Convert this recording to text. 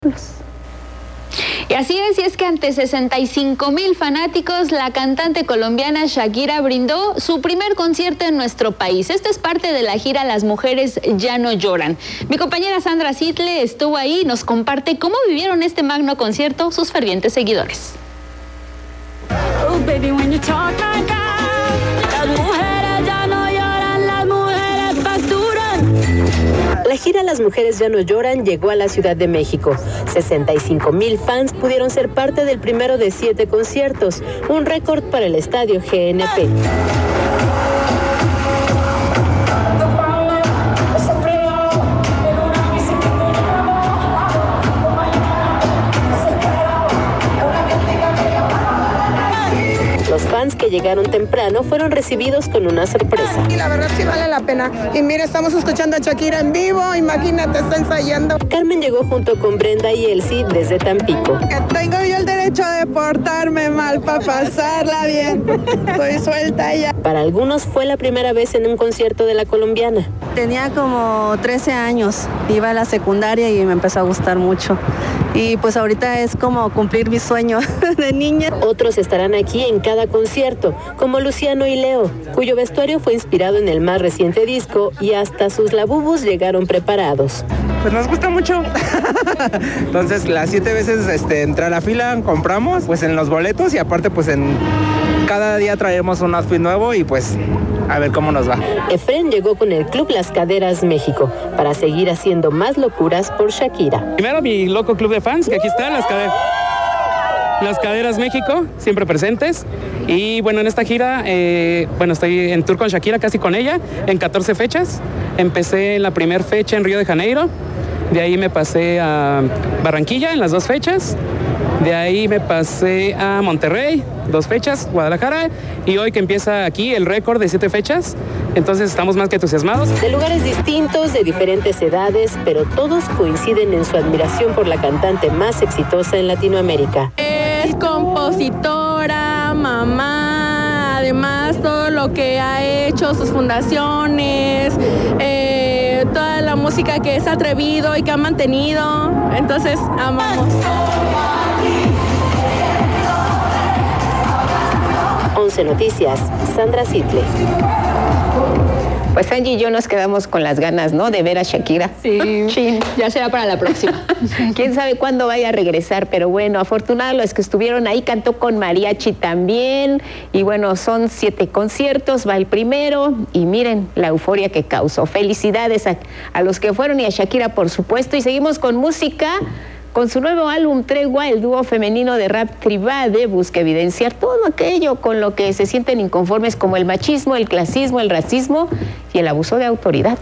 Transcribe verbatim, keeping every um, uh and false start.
Y así es, y es que ante sesenta y cinco mil fanáticos, la cantante colombiana Shakira brindó su primer concierto en nuestro país. Esto es parte de la gira Las Mujeres Ya No Lloran. Mi compañera Sandra Sitle estuvo ahí y nos comparte cómo vivieron este magno concierto sus fervientes seguidores. Oh, baby, when you talk like that, las mujeres ya no lloran, las mujeres facturan. La gira Las Mujeres Ya No Lloran llegó a la Ciudad de México. sesenta y cinco mil fans pudieron ser parte del primero de siete conciertos, un récord para el estadio G N P. Los fans que llegaron temprano fueron recibidos con una sorpresa. Y la verdad sí vale la pena. Y mira, estamos escuchando a Shakira en vivo, imagínate, está ensayando. Carmen llegó junto con Brenda y Elsie desde Tampico. Tengo yo el derecho de portarme mal para pasarla bien. Estoy suelta ya. Para algunos fue la primera vez en un concierto de la colombiana. Tenía como trece años, iba a la secundaria y me empezó a gustar mucho. Y pues ahorita es como cumplir mi sueño de niña. Otros estarán aquí en cada concierto, como Luciano y Leo, cuyo vestuario fue inspirado en el más reciente disco y hasta sus labubus llegaron preparados. Pues nos gusta mucho. Entonces las siete veces este, entré a la fila, compramos pues en los boletos y aparte pues en cada día traemos un outfit nuevo y pues a ver cómo nos va. Efren llegó con el Club Las Caderas México para seguir haciendo más locuras por Shakira. Primero mi loco club de fans, que aquí están las caderas. Las Caderas México, siempre presentes. Y bueno, en esta gira, eh, bueno, estoy en tour con Shakira, casi con ella, en catorce fechas. Empecé en la primera fecha en Río de Janeiro. De ahí me pasé a Barranquilla en las dos fechas. De ahí me pasé a Monterrey, dos fechas, Guadalajara. Y hoy que empieza aquí el récord de siete fechas. Entonces estamos más que entusiasmados. De lugares distintos, de diferentes edades, pero todos coinciden en su admiración por la cantante más exitosa en Latinoamérica. Es compositora, mamá, además todo lo que ha hecho, sus fundaciones, eh, toda la música que es atrevido y que ha mantenido. Entonces, amamos. once Noticias, Sandra Sitle. Pues Angie y yo nos quedamos con las ganas, ¿no?, de ver a Shakira. Sí, sí, ya será para la próxima. Quién sabe cuándo vaya a regresar, pero bueno, afortunados los que estuvieron ahí, cantó con mariachi también, y bueno, son siete conciertos, va el primero, y miren la euforia que causó. Felicidades a, a los que fueron y a Shakira, por supuesto, y seguimos con música. Con su nuevo álbum Tregua, el dúo femenino de rap Tribade busca evidenciar todo aquello con lo que se sienten inconformes, como el machismo, el clasismo, el racismo y el abuso de autoridad.